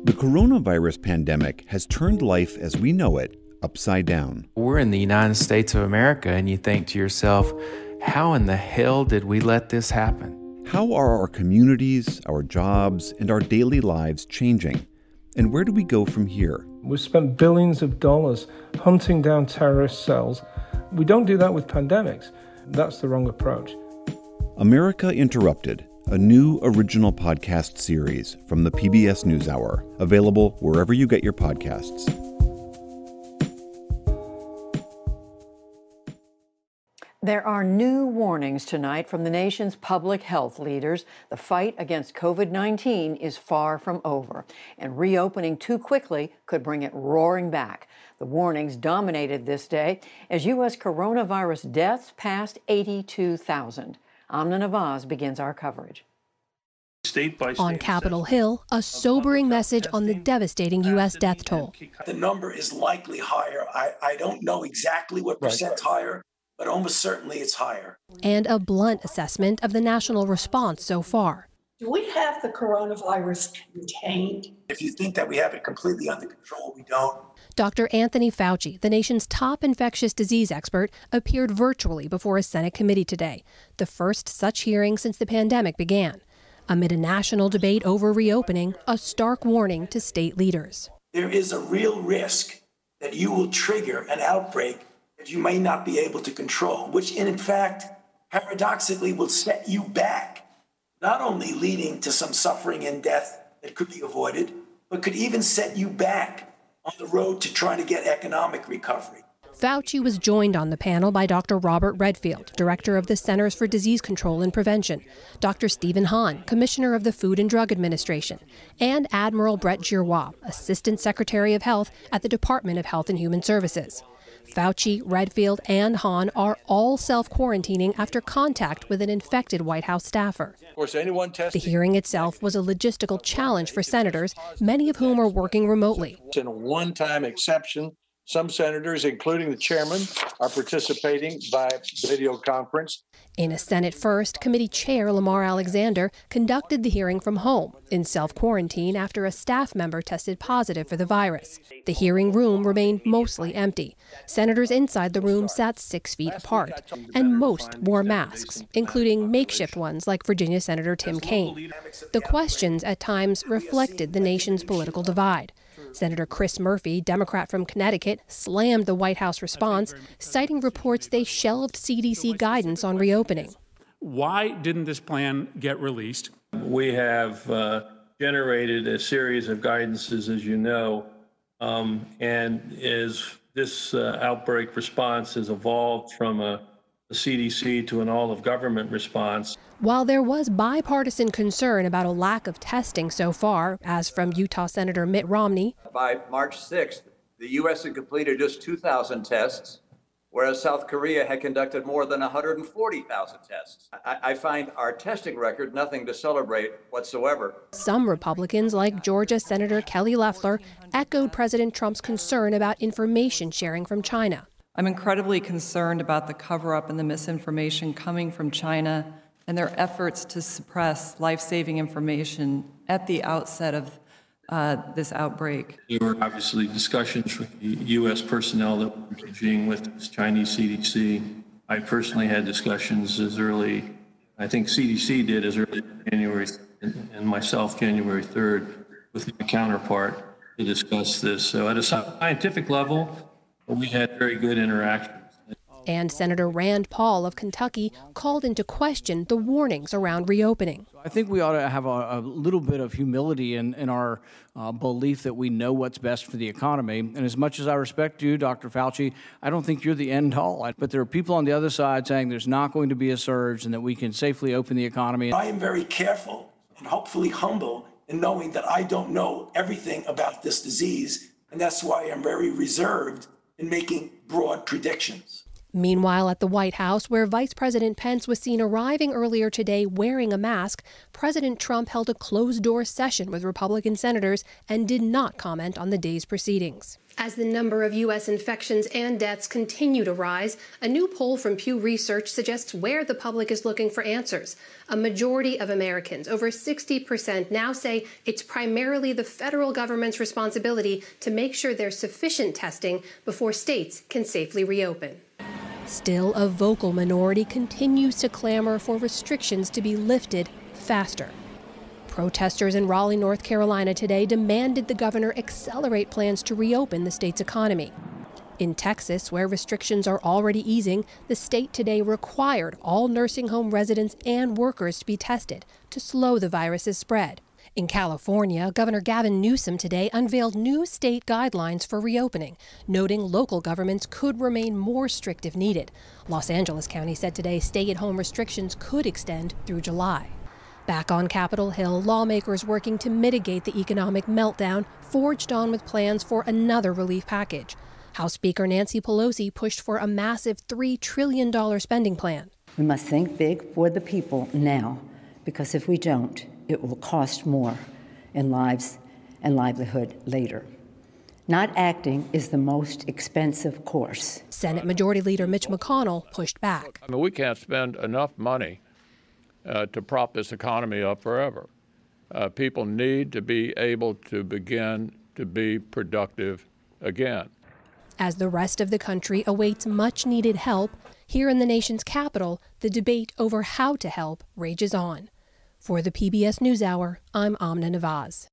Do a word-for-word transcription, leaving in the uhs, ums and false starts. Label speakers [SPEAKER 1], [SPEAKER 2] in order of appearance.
[SPEAKER 1] The coronavirus pandemic has turned life as we know it upside down.
[SPEAKER 2] We're in the United States of America, and you think to yourself, how in the hell did we let this happen?
[SPEAKER 1] How are our communities, our jobs, and our daily lives changing? And where do we go from here?
[SPEAKER 3] We've spent billions of dollars hunting down terrorist cells. We don't do that with pandemics. That's the wrong approach.
[SPEAKER 1] America Interrupted, a new original podcast series from the P B S NewsHour, available wherever you get your podcasts.
[SPEAKER 4] There are new warnings tonight from the nation's public health leaders. The fight against COVID nineteen is far from over, and reopening too quickly could bring it roaring back. The warnings dominated this day as U S coronavirus deaths passed eighty-two thousand. Amna Nawaz begins our coverage.
[SPEAKER 5] State by state
[SPEAKER 6] on Capitol Hill, a sobering message on the devastating U S death toll.
[SPEAKER 7] The number is likely higher. I, I don't know exactly what percent right. higher, but almost certainly it's higher.
[SPEAKER 6] And a blunt assessment of the national response so far.
[SPEAKER 8] Do we have the coronavirus contained?
[SPEAKER 7] If you think that we have it completely under control, we don't.
[SPEAKER 6] Doctor Anthony Fauci, the nation's top infectious disease expert, appeared virtually before a Senate committee today, the first such hearing since the pandemic began. Amid a national debate over reopening, a stark warning to state leaders.
[SPEAKER 7] There is a real risk that you will trigger an outbreak that you may not be able to control, which in fact, paradoxically, will set you back, not only leading to some suffering and death that could be avoided, but could even set you back on the road to trying to get economic recovery.
[SPEAKER 6] Fauci was joined on the panel by Doctor Robert Redfield, director of the Centers for Disease Control and Prevention, Doctor Stephen Hahn, commissioner of the Food and Drug Administration, and Admiral Brett Giroir, assistant secretary of health at the Department of Health and Human Services. Fauci, Redfield, and Hahn are all self-quarantining after contact with an infected White House staffer.
[SPEAKER 5] Of course, anyone testing.
[SPEAKER 6] The hearing itself was a logistical challenge for senators, many of whom are working remotely.
[SPEAKER 5] In a one-time exception, some senators, including the chairman, are participating by video conference.
[SPEAKER 6] In a Senate first, committee chair Lamar Alexander conducted the hearing from home in self-quarantine after a staff member tested positive for the virus. The hearing room remained mostly empty. Senators inside the room sat six feet apart, and most wore masks, including makeshift ones like Virginia Senator Tim Kaine. The questions at times reflected the nation's political divide. Senator Chris Murphy, Democrat from Connecticut, slammed the White House response, citing reports they shelved C D C guidance on reopening.
[SPEAKER 9] Why didn't this plan get released?
[SPEAKER 10] We have uh, generated a series of guidances, as you know, um, and as this uh, outbreak response has evolved from a, a C D C to an all-of-government response.
[SPEAKER 6] While there was bipartisan concern about a lack of testing so far, as from Utah Senator Mitt Romney,
[SPEAKER 11] by March sixth, the U S had completed just two thousand tests, whereas South Korea had conducted more than one hundred forty thousand tests. I, I find our testing record nothing to celebrate whatsoever.
[SPEAKER 6] Some Republicans, like Georgia Senator Kelly Loeffler, echoed President Trump's concern about information sharing from China.
[SPEAKER 12] I'm incredibly concerned about the cover-up and the misinformation coming from China and their efforts to suppress life-saving information at the outset of uh, this outbreak.
[SPEAKER 10] There were obviously discussions with the U S personnel that were engaging with this Chinese C D C. I personally had discussions as early, I think C D C did as early as January, and, and myself January third, with my counterpart to discuss this. So at a scientific level, we had very good interactions.
[SPEAKER 6] And Senator Rand Paul of Kentucky called into question the warnings around reopening.
[SPEAKER 13] I think we ought to have a, a little bit of humility in, in our uh, belief that we know what's best for the economy. And as much as I respect you, Doctor Fauci, I don't think you're the end all. But there are people on the other side saying there's not going to be a surge and that we can safely open the economy.
[SPEAKER 7] I am very careful and hopefully humble in knowing that I don't know everything about this disease. And that's why I'm very reserved in making broad predictions.
[SPEAKER 6] Meanwhile, at the White House, where Vice President Pence was seen arriving earlier today wearing a mask, President Trump held a closed-door session with Republican senators and did not comment on the day's proceedings. As the number of U S infections and deaths continue to rise, a new poll from Pew Research suggests where the public is looking for answers. A majority of Americans, over sixty percent, now say it's primarily the federal government's responsibility to make sure there's sufficient testing before states can safely reopen. Still, a vocal minority continues to clamor for restrictions to be lifted faster. Protesters in Raleigh, North Carolina today demanded the governor accelerate plans to reopen the state's economy. In Texas, where restrictions are already easing, the state today required all nursing home residents and workers to be tested to slow the virus's spread. In California, Governor Gavin Newsom today unveiled new state guidelines for reopening, noting local governments could remain more strict if needed. Los Angeles County said today stay-at-home restrictions could extend through July. Back on Capitol Hill, lawmakers working to mitigate the economic meltdown forged on with plans for another relief package. House Speaker Nancy Pelosi pushed for a massive three trillion dollars spending plan.
[SPEAKER 14] We must think big for the people now, because if we don't, it will cost more in lives and livelihood later. Not acting is the most expensive course.
[SPEAKER 6] Senate Majority Leader Mitch McConnell pushed back.
[SPEAKER 15] I mean, we can't spend enough money Uh, to prop this economy up forever. Uh, people need to be able to begin to be productive again.
[SPEAKER 6] As the rest of the country awaits much-needed help, here in the nation's capital, the debate over how to help rages on. For the P B S NewsHour, I'm Amna Nawaz.